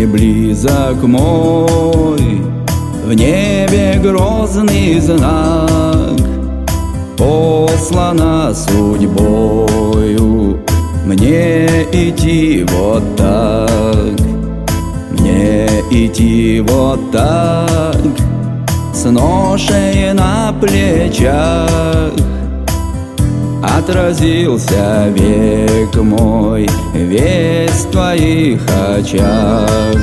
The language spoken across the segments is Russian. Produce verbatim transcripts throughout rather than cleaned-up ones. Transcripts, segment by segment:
не близок мой, в небе грозный знак послана судьбою мне идти вот так, мне идти вот так, с ношей на плечах. Отразился век мой весь в твоих очах.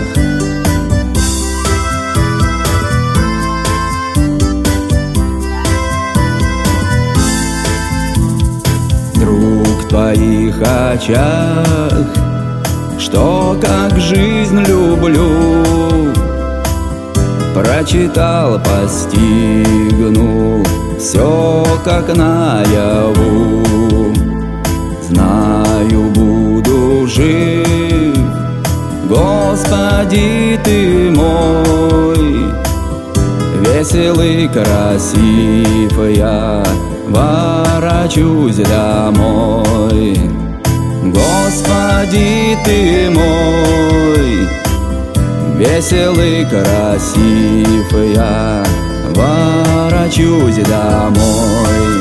Друг, в твоих очах, что как жизнь люблю, прочитал, постигнул все как наяву. Знаю, буду жив, Господи, Ты мой. Весел и красив я ворочусь домой. Господи, Ты мой. Весел и красив я ворочусь домой.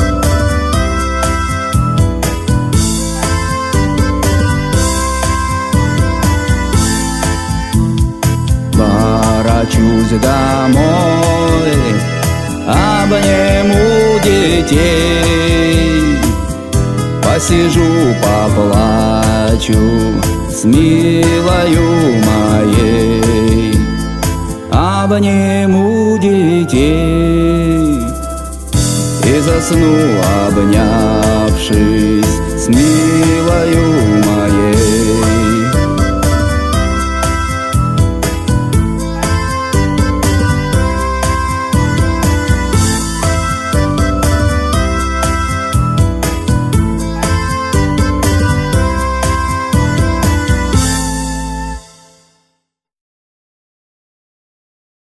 Ворочусь домой, обниму детей, посижу, поплачу с милою моей. Обниму детей и засну, обнявшись